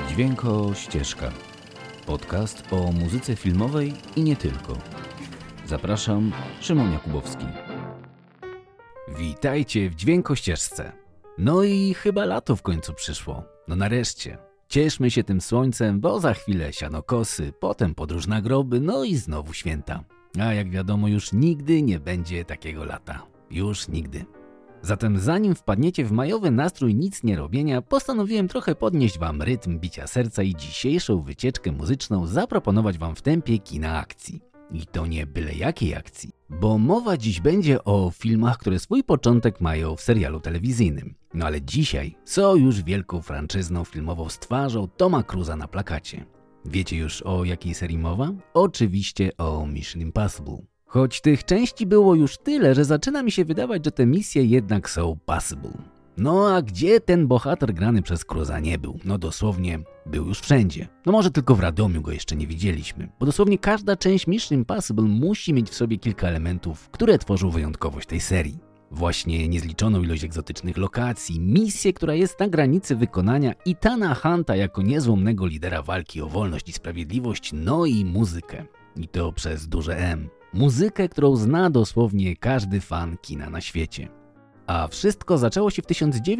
Dźwięko Ścieżka. Podcast o muzyce filmowej i nie tylko. Zapraszam, Szymon Jakubowski. Witajcie w Dźwięko Ścieżce. No i chyba lato w końcu przyszło. No nareszcie. Cieszmy się tym słońcem, bo za chwilę sianokosy, potem podróż na groby, no i znowu święta. A jak wiadomo, już nigdy nie będzie takiego lata. Już nigdy. Zatem zanim wpadniecie w majowy nastrój nic nie robienia, postanowiłem trochę podnieść wam rytm bicia serca i dzisiejszą wycieczkę muzyczną zaproponować wam w tempie kina akcji. I to nie byle jakiej akcji, bo mowa dziś będzie o filmach, które swój początek mają w serialu telewizyjnym. No ale dzisiaj są już wielką franczyzną filmową z twarzą Toma Cruise'a na plakacie. Wiecie już o jakiej serii mowa? Oczywiście o Mission Impossible. Choć tych części było już tyle, że zaczyna mi się wydawać, że te misje jednak są possible. No a gdzie ten bohater grany przez Cruise'a nie był? No dosłownie był już wszędzie. No może tylko w Radomiu go jeszcze nie widzieliśmy, bo dosłownie każda część Mission Impossible musi mieć w sobie kilka elementów, które tworzą wyjątkowość tej serii. Właśnie niezliczoną ilość egzotycznych lokacji, misję, która jest na granicy wykonania, Ethana Hunta jako niezłomnego lidera walki o wolność i sprawiedliwość, no i muzykę. I to przez duże M. Muzykę, którą zna dosłownie każdy fan kina na świecie. A wszystko zaczęło się w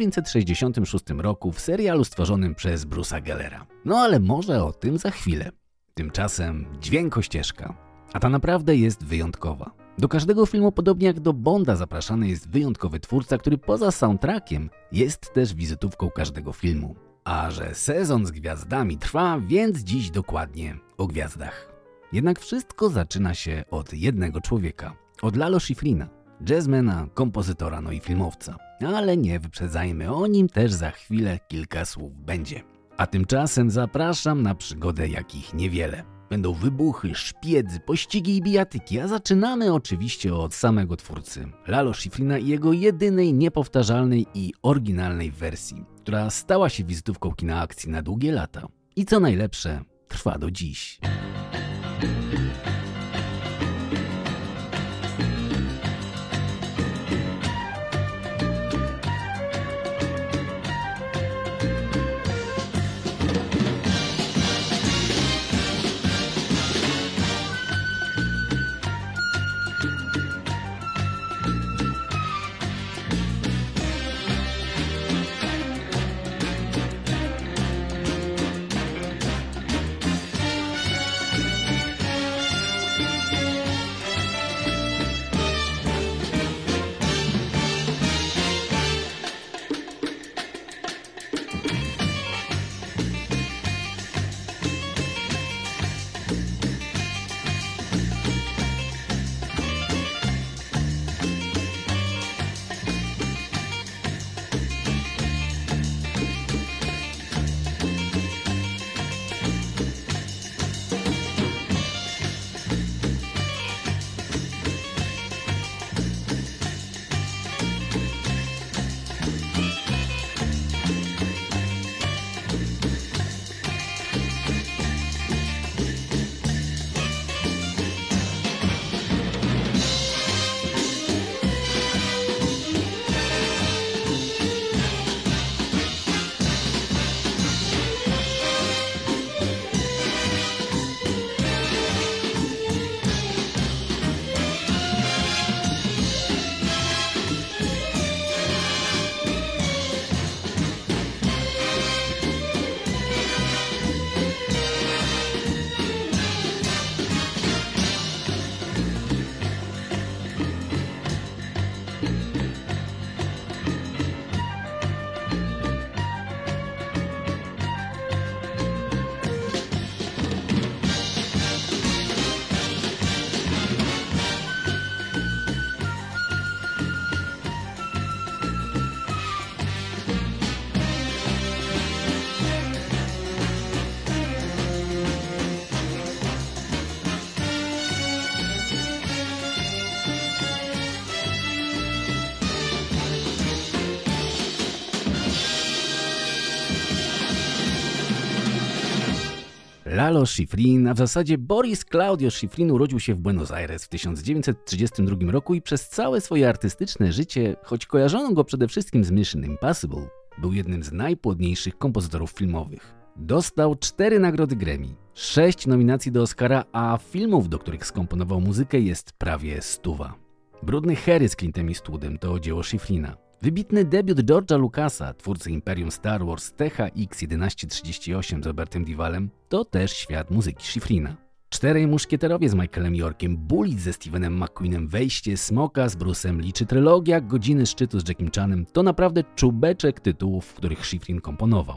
1966 roku w serialu stworzonym przez Bruce'a Gellera. No ale może o tym za chwilę. Tymczasem Dźwięko Ścieżka. A ta naprawdę jest wyjątkowa. Do każdego filmu, podobnie jak do Bonda, zapraszany jest wyjątkowy twórca, który poza soundtrackiem jest też wizytówką każdego filmu. A że sezon z gwiazdami trwa, więc dziś dokładnie o gwiazdach. Jednak wszystko zaczyna się od jednego człowieka. Od Lalo Schifrina, jazzmana, kompozytora, no i filmowca. Ale nie wyprzedzajmy, o nim też za chwilę kilka słów będzie. A tymczasem zapraszam na przygodę, jakich niewiele. Będą wybuchy, szpiedzy, pościgi i bijatyki, a zaczynamy oczywiście od samego twórcy, Lalo Schifrina i jego jedynej, niepowtarzalnej i oryginalnej wersji, która stała się wizytówką kina akcji na długie lata. I co najlepsze, trwa do dziś. Lalo Schifrin, a w zasadzie Boris Claudio Schifrin urodził się w Buenos Aires w 1932 roku i przez całe swoje artystyczne życie, choć kojarzono go przede wszystkim z Mission Impossible, był jednym z najpłodniejszych kompozytorów filmowych. Dostał 4 nagrody Grammy, 6 nominacji do Oscara, a filmów, do których skomponował muzykę, jest prawie 100. Brudny Harry z Clintem Eastwoodem to dzieło Schifrina. Wybitny debiut George'a Lucasa, twórcy Imperium Star Wars, THX-1138 z Robertem Duvallem, to też świat muzyki Schifrina. 4 muszkieterowie z Michaelem Yorkiem, Bullitt ze Stevenem McQueenem, Wejście, Smoka z Bruce'em Lee czy trylogia Godziny Szczytu z Jackiem Chanem to naprawdę czubeczek tytułów, w których Schifrin komponował.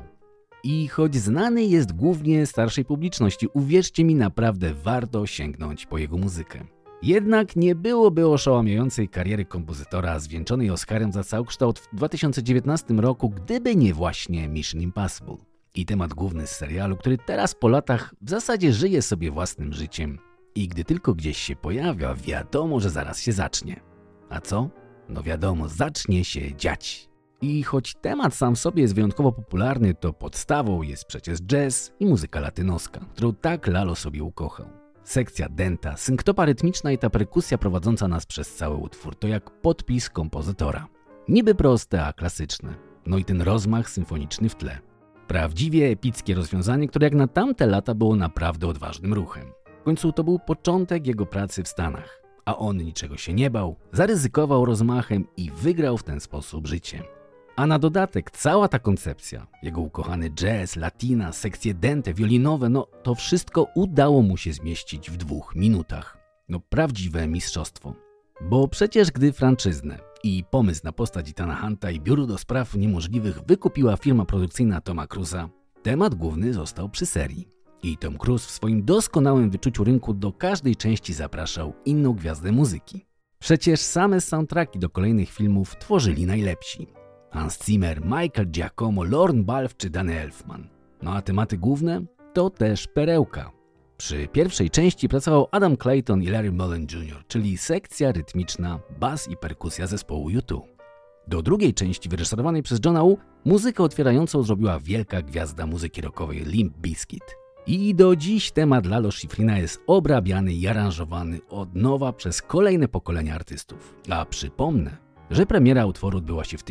I choć znany jest głównie starszej publiczności, uwierzcie mi, naprawdę warto sięgnąć po jego muzykę. Jednak nie byłoby oszałamiającej kariery kompozytora zwieńczonej Oscarem za całokształt w 2019 roku, gdyby nie właśnie Mission Impossible. I temat główny z serialu, który teraz po latach w zasadzie żyje sobie własnym życiem. I gdy tylko gdzieś się pojawia, wiadomo, że zaraz się zacznie. A co? No wiadomo, zacznie się dziać. I choć temat sam w sobie jest wyjątkowo popularny, to podstawą jest przecież jazz i muzyka latynoska, którą tak Lalo sobie ukochał. Sekcja denta, synktopa rytmiczna i ta perkusja prowadząca nas przez cały utwór to jak podpis kompozytora. Niby proste, a klasyczne. No i ten rozmach symfoniczny w tle. Prawdziwie epickie rozwiązanie, które jak na tamte lata było naprawdę odważnym ruchem. W końcu to był początek jego pracy w Stanach, a on niczego się nie bał, zaryzykował rozmachem i wygrał w ten sposób życie. A na dodatek cała ta koncepcja, jego ukochany jazz, latina, sekcje dente, wiolinowe, no to wszystko udało mu się zmieścić w 2 minutach. No prawdziwe mistrzostwo. Bo przecież gdy franczyznę i pomysł na postać Ethana Hunta i biuro do spraw niemożliwych wykupiła firma produkcyjna Toma Cruise'a, temat główny został przy serii. I Tom Cruise w swoim doskonałym wyczuciu rynku do każdej części zapraszał inną gwiazdę muzyki. Przecież same soundtracki do kolejnych filmów tworzyli najlepsi. Hans Zimmer, Michael Giacomo, Lorne Balfe czy Danny Elfman. No a tematy główne to też perełka. Przy pierwszej części pracował Adam Clayton i Larry Mullen Jr., czyli sekcja rytmiczna, bas i perkusja zespołu U2. Do drugiej części, wyreżyserowanej przez Johna Woo, muzykę otwierającą zrobiła wielka gwiazda muzyki rockowej Limp Bizkit. I do dziś temat Lalo Schifrina jest obrabiany i aranżowany od nowa przez kolejne pokolenia artystów. A przypomnę, że premiera utworu odbyła się w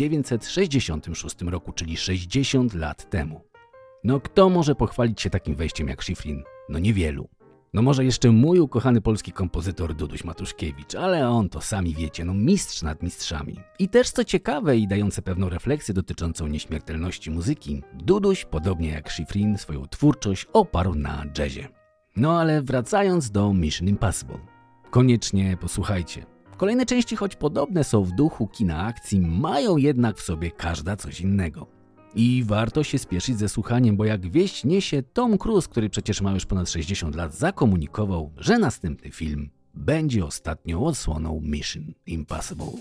1966 roku, czyli 60 lat temu. No kto może pochwalić się takim wejściem jak Schifrin? No niewielu. No może jeszcze mój ukochany polski kompozytor Duduś Matuszkiewicz, ale on to sami wiecie, no mistrz nad mistrzami. I też co ciekawe i dające pewną refleksję dotyczącą nieśmiertelności muzyki, Duduś, podobnie jak Schifrin, swoją twórczość oparł na jazzie. No ale wracając do Mission Impossible. Koniecznie posłuchajcie. Kolejne części, choć podobne są w duchu kina akcji, mają jednak w sobie każda coś innego. I warto się spieszyć ze słuchaniem, bo jak wieść niesie, Tom Cruise, który przecież ma już ponad 60 lat, zakomunikował, że następny film będzie ostatnią odsłoną Mission Impossible.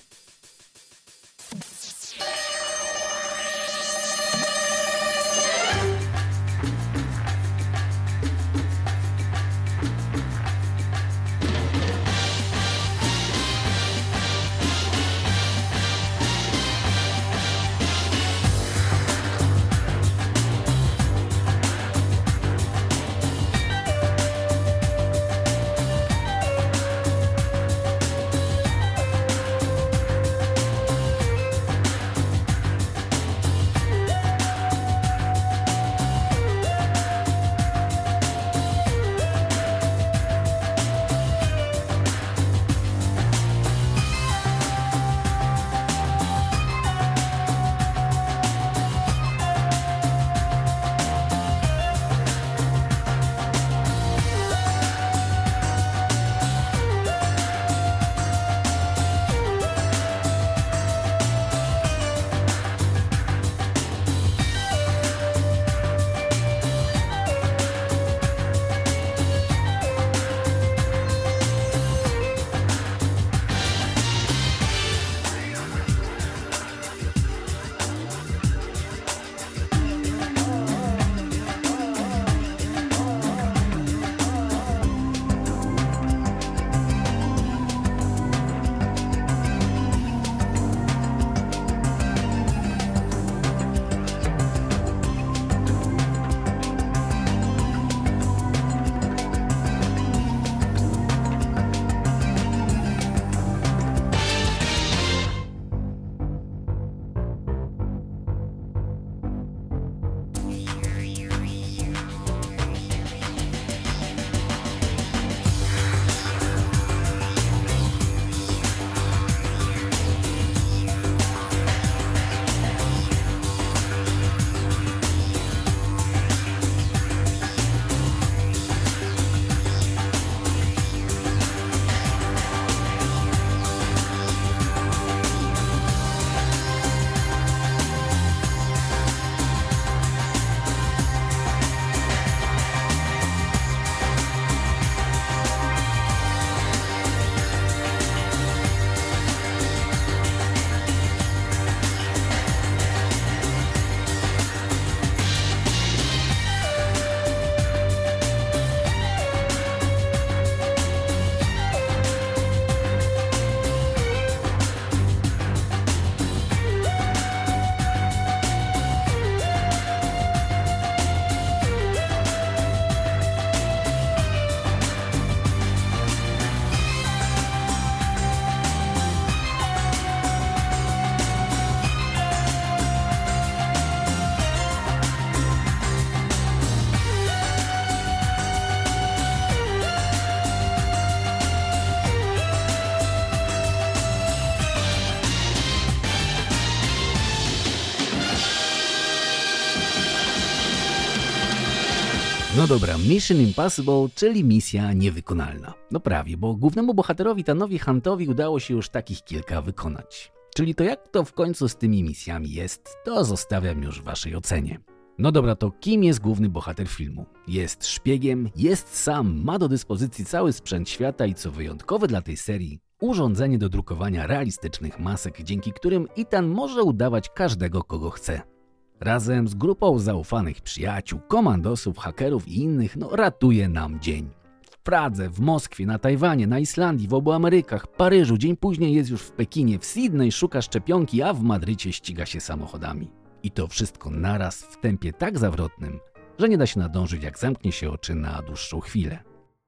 No dobra, Mission Impossible, czyli misja niewykonalna. No prawie, bo głównemu bohaterowi Ethanowi Huntowi udało się już takich kilka wykonać. Czyli to jak to w końcu z tymi misjami jest, to zostawiam już w waszej ocenie. No dobra, to kim jest główny bohater filmu? Jest szpiegiem, jest sam, ma do dyspozycji cały sprzęt świata i co wyjątkowe dla tej serii, urządzenie do drukowania realistycznych masek, dzięki którym Ethan może udawać każdego, kogo chce. Razem z grupą zaufanych przyjaciół, komandosów, hakerów i innych, ratuje nam dzień. W Pradze, w Moskwie, na Tajwanie, na Islandii, w obu Amerykach, Paryżu, dzień później jest już w Pekinie, w Sydney szuka szczepionki, a w Madrycie ściga się samochodami. I to wszystko naraz w tempie tak zawrotnym, że nie da się nadążyć, jak zamknie się oczy na dłuższą chwilę.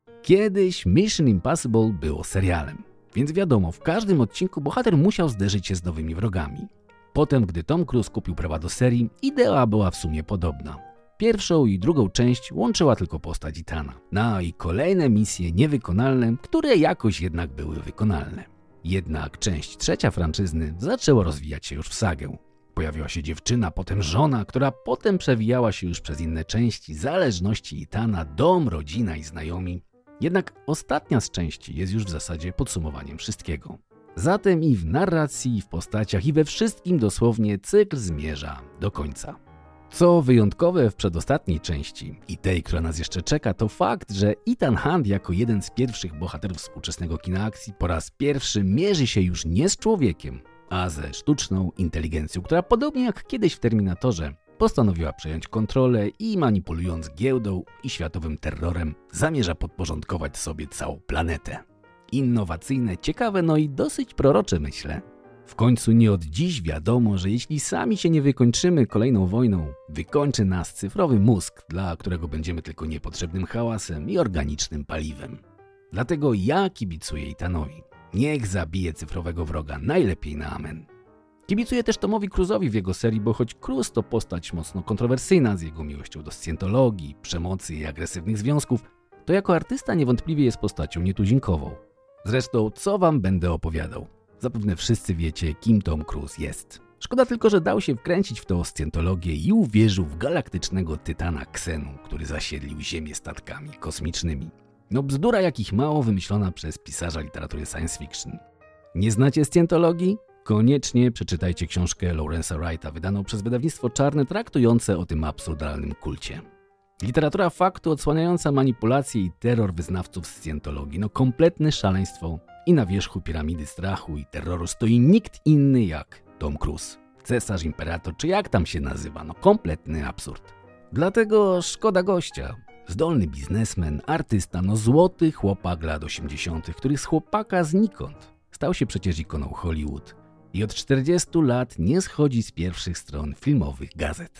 Kiedyś Mission Impossible było serialem, więc wiadomo, w każdym odcinku bohater musiał zderzyć się z nowymi wrogami. Potem, gdy Tom Cruise kupił prawa do serii, idea była w sumie podobna. Pierwszą i drugą część łączyła tylko postać Ethana. No i kolejne misje niewykonalne, które jakoś jednak były wykonalne. Jednak część trzecia franczyzny zaczęła rozwijać się już w sagę. Pojawiła się dziewczyna, potem żona, która potem przewijała się już przez inne części, zależności Ethana, dom, rodzina i znajomi. Jednak ostatnia z części jest już w zasadzie podsumowaniem wszystkiego. Zatem i w narracji, i w postaciach, i we wszystkim dosłownie cykl zmierza do końca. Co wyjątkowe w przedostatniej części i tej, która nas jeszcze czeka, to fakt, że Ethan Hunt jako jeden z pierwszych bohaterów współczesnego kina akcji po raz pierwszy mierzy się już nie z człowiekiem, a ze sztuczną inteligencją, która podobnie jak kiedyś w Terminatorze postanowiła przejąć kontrolę i manipulując giełdą i światowym terrorem zamierza podporządkować sobie całą planetę. Innowacyjne, ciekawe, no i dosyć prorocze, myślę. W końcu nie od dziś wiadomo, że jeśli sami się nie wykończymy kolejną wojną, wykończy nas cyfrowy mózg, dla którego będziemy tylko niepotrzebnym hałasem i organicznym paliwem. Dlatego ja kibicuję Ethanowi. Niech zabije cyfrowego wroga, najlepiej na amen. Kibicuję też Tomowi Cruise'owi w jego serii, bo choć Cruise to postać mocno kontrowersyjna z jego miłością do scjentologii, przemocy i agresywnych związków, to jako artysta niewątpliwie jest postacią nietuzinkową. Zresztą co wam będę opowiadał? Zapewne wszyscy wiecie, kim Tom Cruise jest. Szkoda tylko, że dał się wkręcić w tą scjentologię i uwierzył w galaktycznego tytana Ksenu, który zasiedlił Ziemię statkami kosmicznymi. No bzdura jakich mało wymyślona przez pisarza literatury science fiction. Nie znacie scjentologii? Koniecznie przeczytajcie książkę Lawrence'a Wrighta, wydaną przez wydawnictwo Czarne, traktujące o tym absurdalnym kulcie. Literatura faktu odsłaniająca manipulacje i terror wyznawców scjentologii. No kompletne szaleństwo i na wierzchu piramidy strachu i terroru stoi nikt inny jak Tom Cruise. Cesarz, imperator, czy jak tam się nazywa, no kompletny absurd. Dlatego szkoda gościa. Zdolny biznesmen, artysta, no złoty chłopak lat 80., który z chłopaka znikąd stał się przecież ikoną Hollywood i od 40 lat nie schodzi z pierwszych stron filmowych gazet.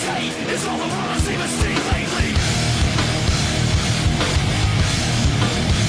It's all the world has even seen lately.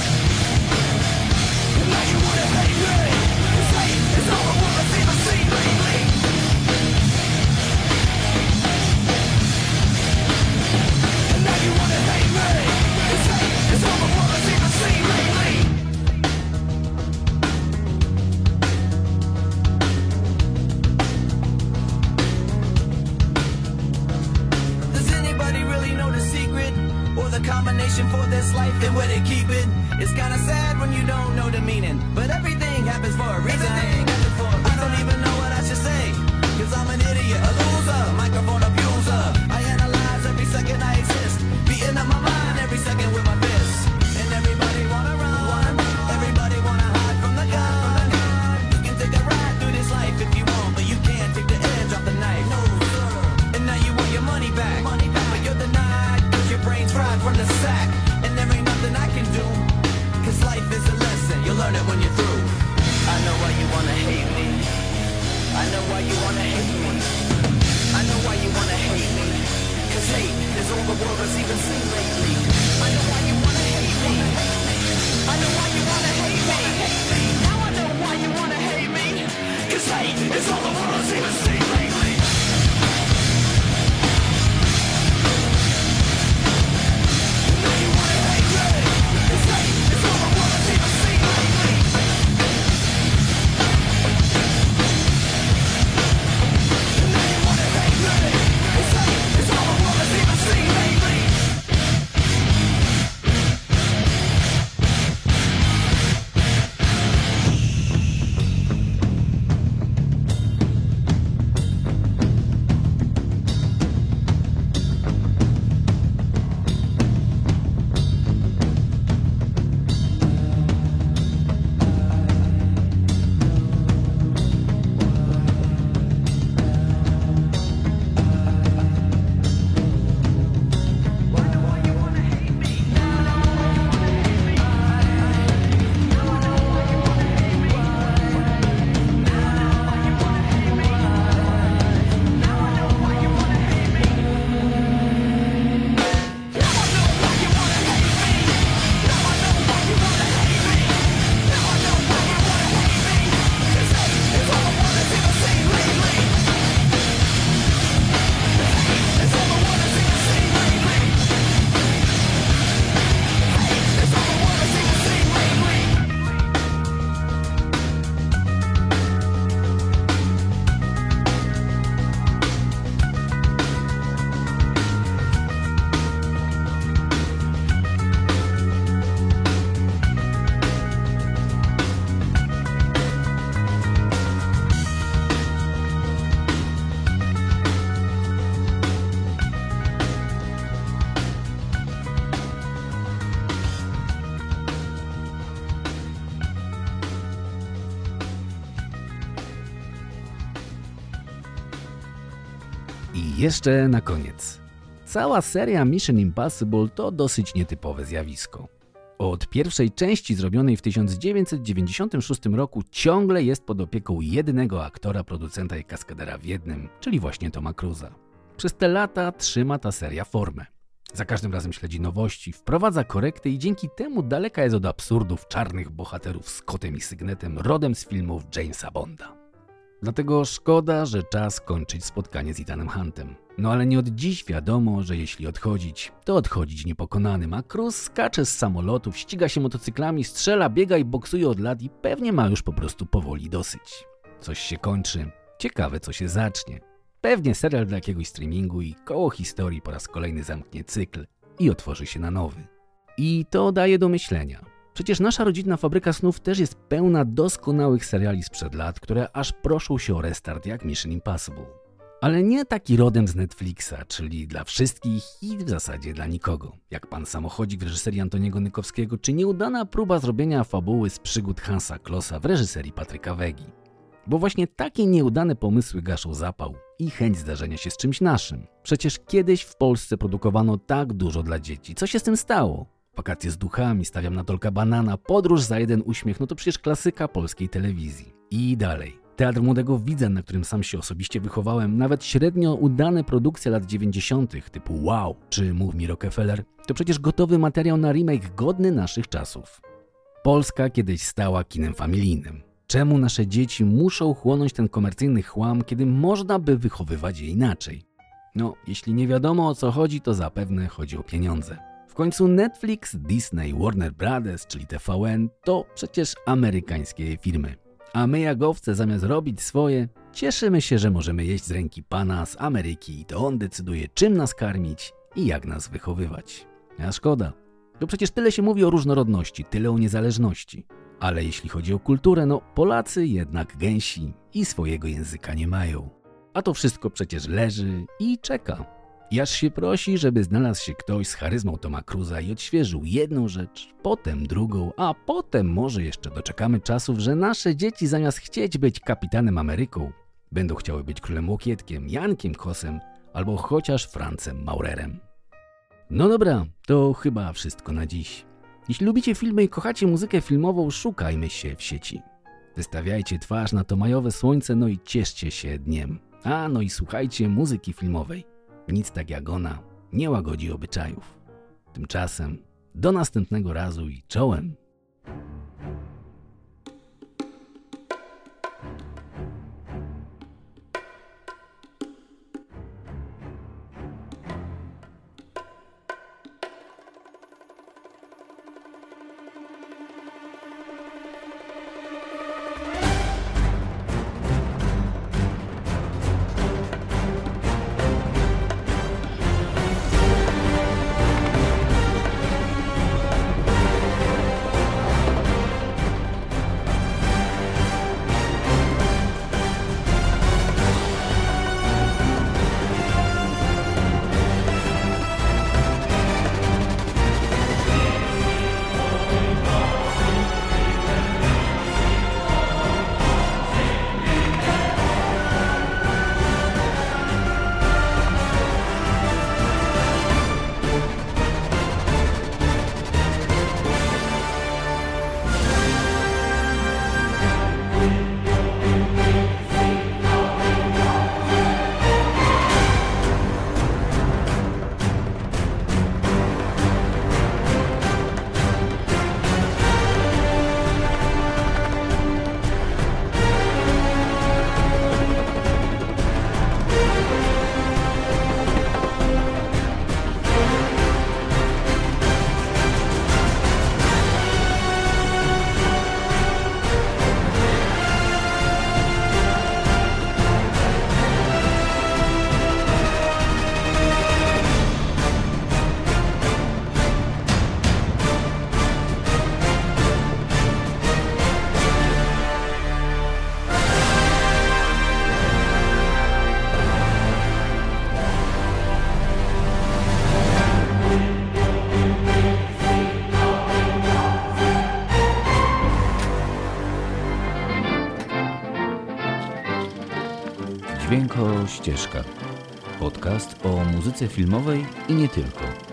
a combination for this life, then where they keep it. It's kinda sad when you don't know the meaning, but everything happens for a reason. I don't even know what I should say, cause I'm an idiot, a loser, microphone abuser. I analyze every second I exist, beating up my mind every second with my fists. And everybody wanna run, everybody wanna hide from the gun. You can take a ride through this life if you want, but you can't take the edge off the knife. No, sir. And now you want your money back, but you're denied cause your brain's fried from the sack. And there ain't nothing I can do, cause life is a lesson, you'll learn it when you're through. I know why you wanna hate me, I know why you wanna hate me, I know why you wanna hate me, cause hate is all the world has even seen lately. I know why you wanna hate me, I know why you wanna hate me, now I know why you wanna hate me, cause hate is all the world has even seen lately. Now you wanna hate me, cause hate is all the world has even seen lately. Now you wanna hate me, cause hate is all the world has even seen lately. I jeszcze na koniec. Cała seria Mission Impossible to dosyć nietypowe zjawisko. Od pierwszej części zrobionej w 1996 roku ciągle jest pod opieką jednego aktora, producenta i kaskadera w jednym, czyli właśnie Toma Cruise'a. Przez te lata trzyma ta seria formę. Za każdym razem śledzi nowości, wprowadza korekty i dzięki temu daleka jest od absurdów czarnych bohaterów z kotem i sygnetem rodem z filmów Jamesa Bonda. Dlatego szkoda, że czas kończyć spotkanie z Ethanem Huntem. No ale nie od dziś wiadomo, że jeśli odchodzić, to odchodzić niepokonanym, a Cruise skacze z samolotów, ściga się motocyklami, strzela, biega i boksuje od lat i pewnie ma już po prostu powoli dosyć. Coś się kończy, ciekawe co się zacznie. Pewnie serial dla jakiegoś streamingu i koło historii po raz kolejny zamknie cykl i otworzy się na nowy. I to daje do myślenia. Przecież nasza rodzinna fabryka snów też jest pełna doskonałych seriali sprzed lat, które aż proszą się o restart jak Mission Impossible. Ale nie taki rodem z Netflixa, czyli dla wszystkich i w zasadzie dla nikogo. Jak Pan Samochodzik w reżyserii Antoniego Nykowskiego, czy nieudana próba zrobienia fabuły z przygód Hansa Klossa w reżyserii Patryka Wegi. Bo właśnie takie nieudane pomysły gaszą zapał i chęć zdarzenia się z czymś naszym. Przecież kiedyś w Polsce produkowano tak dużo dla dzieci. Co się z tym stało? Wakacje z duchami, Stawiam na Tolka banana, Podróż za jeden uśmiech, no to przecież klasyka polskiej telewizji. I dalej. Teatr Młodego Widza, na którym sam się osobiście wychowałem, nawet średnio udane produkcje lat 90. typu Wow czy Mów mi Rockefeller, to przecież gotowy materiał na remake godny naszych czasów. Polska kiedyś stała kinem familijnym. Czemu nasze dzieci muszą chłonąć ten komercyjny chłam, kiedy można by wychowywać je inaczej? No, jeśli nie wiadomo o co chodzi, to zapewne chodzi o pieniądze. W końcu Netflix, Disney, Warner Brothers, czyli TVN, to przecież amerykańskie firmy. A my jak owce zamiast robić swoje, cieszymy się, że możemy jeść z ręki Pana z Ameryki i to on decyduje czym nas karmić i jak nas wychowywać. A szkoda. To przecież tyle się mówi o różnorodności, tyle o niezależności. Ale jeśli chodzi o kulturę, no Polacy jednak gęsi i swojego języka nie mają. A to wszystko przecież leży i czeka. I aż się prosi, żeby znalazł się ktoś z charyzmą Toma Cruza i odświeżył jedną rzecz, potem drugą, a potem może jeszcze doczekamy czasów, że nasze dzieci zamiast chcieć być kapitanem Ameryką, będą chciały być królem Łokietkiem, Jankiem Kosem albo chociaż Francem Maurerem. No dobra, to chyba wszystko na dziś. Jeśli lubicie filmy i kochacie muzykę filmową, szukajmy się w sieci. Wystawiajcie twarz na to majowe słońce, no i cieszcie się dniem. A no i słuchajcie muzyki filmowej. Nic tak jak ona nie łagodzi obyczajów. Tymczasem do następnego razu i czołem. Dźwięko Ścieżka. Podcast o muzyce filmowej i nie tylko.